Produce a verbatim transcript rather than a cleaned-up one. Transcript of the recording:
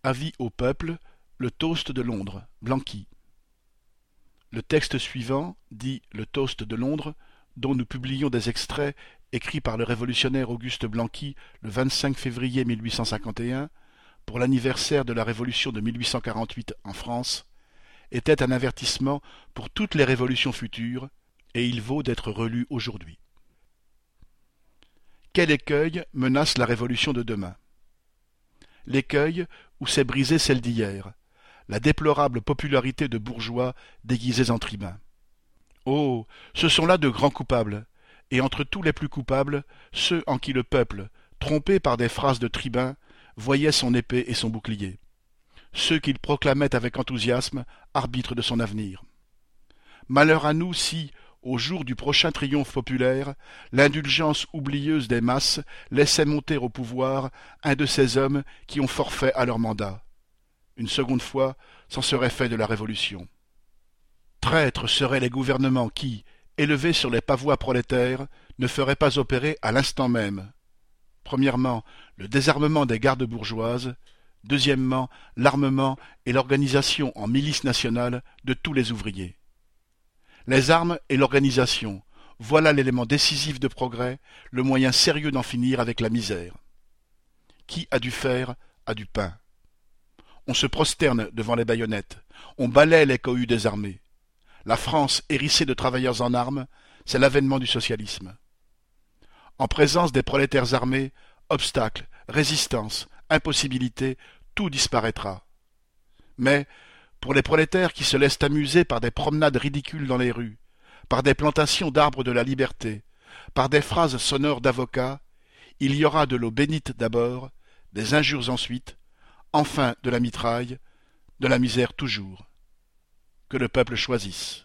Avis au peuple, le toast de Londres, Blanqui. Le texte suivant, dit le toast de Londres, dont nous publions des extraits écrits par le révolutionnaire Auguste Blanqui le vingt-cinq février mille huit cent cinquante et un, pour l'anniversaire de la Révolution de mille huit cent quarante-huit en France, était un avertissement pour toutes les révolutions futures, et il vaut d'être relu aujourd'hui. Quel écueil menace la révolution de demain? L'écueil où s'est brisée celle d'hier, la déplorable popularité de bourgeois déguisés en tribuns. Oh, ce sont là de grands coupables, et entre tous les plus coupables, ceux en qui le peuple, trompé par des phrases de tribun, voyait son épée et son bouclier, ceux qu'il proclamait avec enthousiasme arbitres de son avenir. Malheur à nous si, au jour du prochain triomphe populaire, l'indulgence oublieuse des masses laissait monter au pouvoir un de ces hommes qui ont forfait à leur mandat. Une seconde fois, c'en serait fait de la Révolution. Traîtres seraient les gouvernements qui, élevés sur les pavois prolétaires, ne feraient pas opérer à l'instant même, premièrement, le désarmement des gardes bourgeoises, deuxièmement, l'armement et l'organisation en milice nationale de tous les ouvriers. Les armes et l'organisation, voilà l'élément décisif de progrès, le moyen sérieux d'en finir avec la misère. Qui a du fer a du pain. On se prosterne devant les baïonnettes, on balaie les cohues des armées. La France hérissée de travailleurs en armes, c'est l'avènement du socialisme. En présence des prolétaires armés, obstacles, résistance, impossibilité, tout disparaîtra. Mais, pour les prolétaires qui se laissent amuser par des promenades ridicules dans les rues, par des plantations d'arbres de la liberté, par des phrases sonores d'avocats, il y aura de l'eau bénite d'abord, des injures ensuite, enfin de la mitraille, de la misère toujours. Que le peuple choisisse.